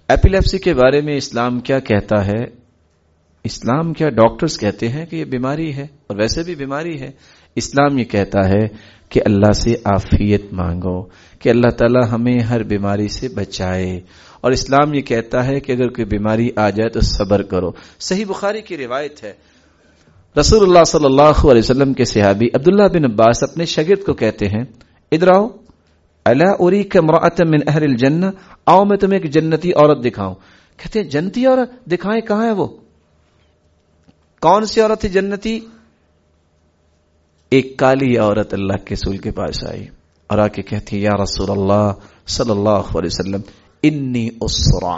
Epilepsy کے بارے میں اسلام کیا کہتا ہے؟ اسلام کیا ڈاکٹرز کہتے ہیں کہ یہ بیماری ہے، اور ویسے بھی بیماری ہے. اسلام یہ کہتا ہے کہ اللہ سے عافیت مانگو، کہ اللہ تعالی ہمیں ہر بیماری سے بچائے. اور اسلام یہ کہتا ہے کہ اگر کوئی بیماری آ جائے تو صبر کرو. صحیح بخاری کی روایت ہے، رسول اللہ صلی اللہ علیہ وسلم کے صحابی عبداللہ بن عباس اپنے شاگرد کو کہتے ہیں، ادھر آؤ، الا اریک امرأۃ من اہل الجنہ، آؤ میں تمہیں ایک جنتی عورت دکھاؤں. کہتے ہیں جنتی عورت دکھائیں، کہاں ہے وہ؟ کون سی عورت تھی جنتی؟ ایک کالی عورت اللہ کے رسول کے پاس آئی اور آ کے کہتی یا رسول اللہ صلی اللہ علیہ وسلم انی اسرع،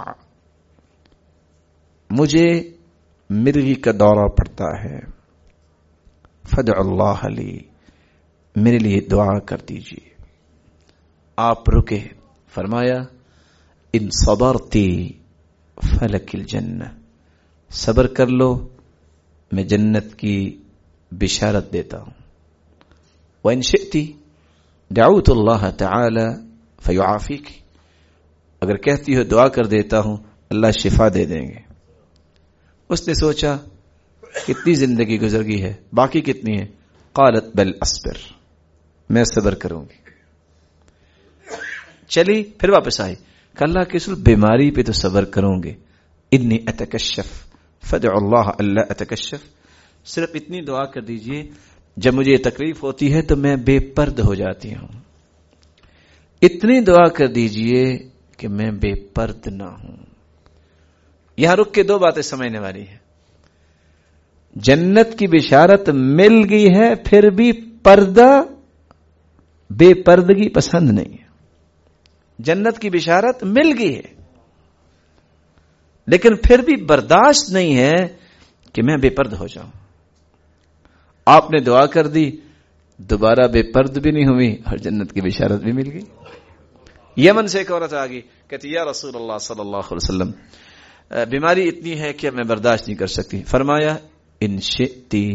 مجھے مرغی کا دورہ پڑتا ہے، فدع اللہ لی، میرے لیے دعا کر دیجیے. آپ رکے، فرمایا ان صبرتی فلک الجنہ، صبر کر لو میں جنت کی بشارت دیتا ہوں. وَإِن شِئْتِ دعوت اللہ تعالی فیعافیک، اگر کہتی ہو دعا کر دیتا ہوں اللہ شفا دے دیں گے. اس نے سوچا کتنی زندگی گزر گئی ہے، باقی کتنی ہے؟ قالت بل اصبر، میں صبر کروں گی. چلی پھر واپس آئی کہ اللہ کے رسول بیماری پہ تو صبر کروں گے. انی اتکشف فدع اللہ اللہ اتکشف، صرف اتنی دعا کر دیجئے جب مجھے یہ تکلیف ہوتی ہے تو میں بے پرد ہو جاتی ہوں. اتنی دعا کر دیجئے کہ میں بے پرد نہ ہوں. یہاں رک کے دو باتیں سمجھنے والی ہیں. جنت کی بشارت مل گئی ہے، پھر بھی پردہ، بے پردگی پسند نہیں ہے. جنت کی بشارت مل گئی ہے لیکن پھر بھی برداشت نہیں ہے کہ میں بے پرد ہو جاؤں. آپ نے دعا کر دی، دوبارہ بے پرد بھی نہیں ہوئی اور جنت کی بشارت بھی مل گئی. یمن سے ایک عورت آ گئی، کہتی یا رسول اللہ صلی اللہ علیہ وسلم بیماری اتنی ہے کہ میں برداشت نہیں کر سکتی. فرمایا ان شئتی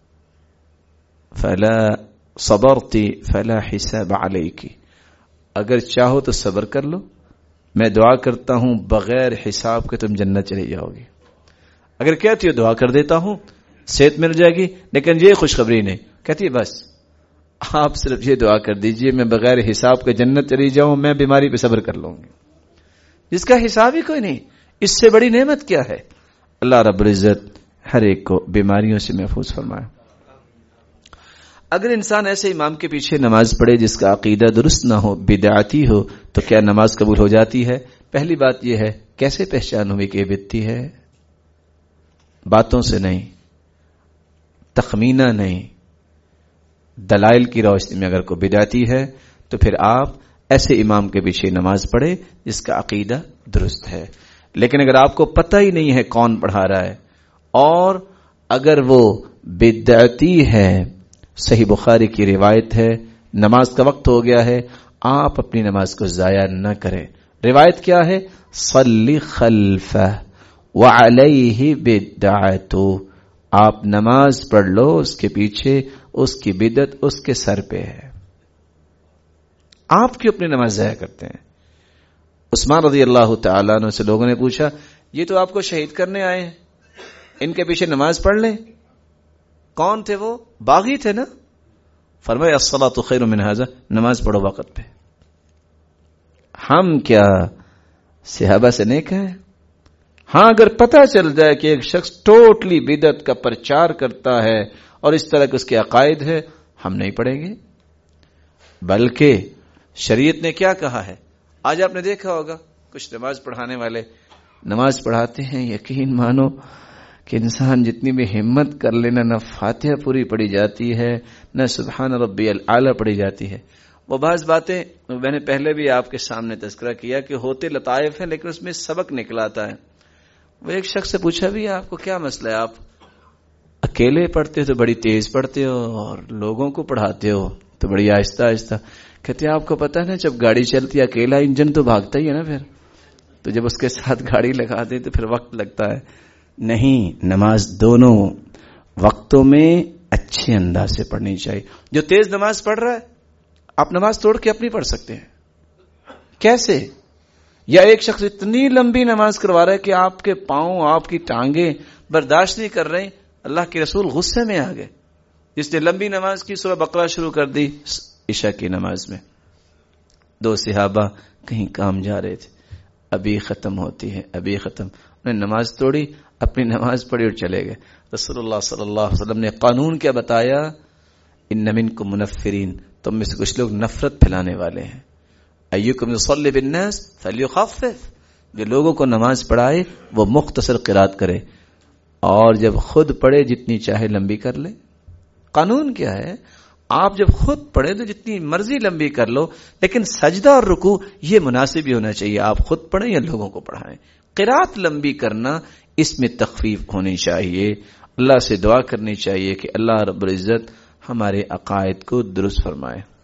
فلا صبرتی فلا حساب علیکی، اگر چاہو تو صبر کر لو، میں دعا کرتا ہوں بغیر حساب کے تم جنت چلے جاؤ گی. اگر کہتی ہو دعا کر دیتا ہوں صحت مل جائے گی، لیکن یہ خوشخبری نہیں. کہتی ہے بس آپ صرف یہ دعا کر دیجئے میں بغیر حساب کے جنت چلی جاؤں، میں بیماری پہ صبر کر لوں گی. جس کا حساب ہی کوئی نہیں، اس سے بڑی نعمت کیا ہے؟ اللہ رب العزت ہر ایک کو بیماریوں سے محفوظ فرمائے. اگر انسان ایسے امام کے پیچھے نماز پڑھے جس کا عقیدہ درست نہ ہو، بدعتی ہو، تو کیا نماز قبول ہو جاتی ہے؟ پہلی بات یہ ہے کیسے پہچان ہوئی کہ یہ بدعتی ہے؟ باتوں سے نہیں، تخمینہ نہیں، دلائل کی روشنی میں اگر کوئی بدعتی ہے تو پھر آپ ایسے امام کے پیچھے نماز پڑھے جس کا عقیدہ درست ہے. لیکن اگر آپ کو پتہ ہی نہیں ہے کون پڑھا رہا ہے اور اگر وہ بدعتی ہے، صحیح بخاری کی روایت ہے، نماز کا وقت ہو گیا ہے، آپ اپنی نماز کو ضائع نہ کریں. روایت کیا ہے؟ صلی خلفہ وعلیہ بدعۃ، آپ نماز پڑھ لو اس کے پیچھے، اس کی بدعت اس کے سر پہ ہے. آپ کیوں اپنی نماز ضائع کرتے ہیں؟ عثمان رضی اللہ تعالیٰ عنہ سے لوگوں نے پوچھا یہ تو آپ کو شہید کرنے آئے ہیں، ان کے پیچھے نماز پڑھ لیں. کون تھے وہ؟ باغی تھے نا. فرمایا الصلاۃ خیر من ھذا، نماز پڑھو وقت پہ. ہم کیا صحابہ سے نہیں کہے؟ ہاں اگر پتہ چل جائے کہ ایک شخص ٹوٹلی بدعت کا پرچار کرتا ہے اور اس طرح کے اس کے عقائد ہے، ہم نہیں پڑھیں گے. بلکہ شریعت نے کیا کہا ہے؟ آج آپ نے دیکھا ہوگا کچھ نماز پڑھانے والے نماز پڑھاتے ہیں، یقین مانو کہ انسان جتنی بھی ہمت کر لینا، نہ فاتحہ پوری پڑھی جاتی ہے نہ سبحان ربی الاعلی پڑھی جاتی ہے. وہ بعض باتیں میں نے پہلے بھی آپ کے سامنے تذکرہ کیا کہ ہوتے لطائف ہیں لیکن اس میں سبق نکلاتا ہے. وہ ایک شخص سے پوچھا بھی آپ کو کیا مسئلہ ہے، آپ اکیلے پڑھتے ہو تو بڑی تیز پڑھتے ہو اور لوگوں کو پڑھاتے ہو تو بڑی آہستہ آہستہ. کہتے ہیں آپ کو پتہ ہے نا جب گاڑی چلتی ہے اکیلا انجن تو بھاگتا ہی ہے نا، پھر تو جب اس کے ساتھ گاڑی لگا دیں تو پھر وقت لگتا ہے. نہیں، نماز دونوں وقتوں میں اچھے انداز سے پڑھنی چاہیے. جو تیز نماز پڑھ رہا ہے آپ نماز توڑ کے اپنی پڑھ سکتے ہیں. کیسے؟ یا ایک شخص اتنی لمبی نماز کروا رہا ہے کہ آپ کے پاؤں آپ کی ٹانگیں برداشت نہیں کر رہے ہیں، اللہ کے رسول غصے میں آ گئے. جس نے لمبی نماز کی سورہ بقرہ شروع کر دی عشاء کی نماز میں. 2 صحابہ کہیں کام جا رہے تھے، ابھی ختم ہوتی ہے، ابھی ختم. انہوں نے نماز توڑی، اپنی نماز پڑھی اور چلے گئے. رسول اللہ صلی اللہ علیہ وسلم نے قانون کیا بتایا؟ ان منکم منفرین، تم میں سے کچھ لوگ نفرت پھیلانے والے ہیں. ایکم یصلی بالناس فلیخفف، جو لوگوں کو نماز پڑھائے وہ مختصر قرات کرے، اور جب خود پڑھے جتنی چاہے لمبی کر لے. قانون کیا ہے؟ آپ جب خود پڑھے تو جتنی مرضی لمبی کر لو، لیکن سجدہ اور رکوع یہ مناسب ہی ہونا چاہیے. آپ خود پڑھیں یا لوگوں کو پڑھائیں. قرات لمبی کرنا اس میں تخفیف ہونی چاہیے. اللہ سے دعا کرنی چاہیے کہ اللہ رب العزت ہمارے عقائد کو درست فرمائے.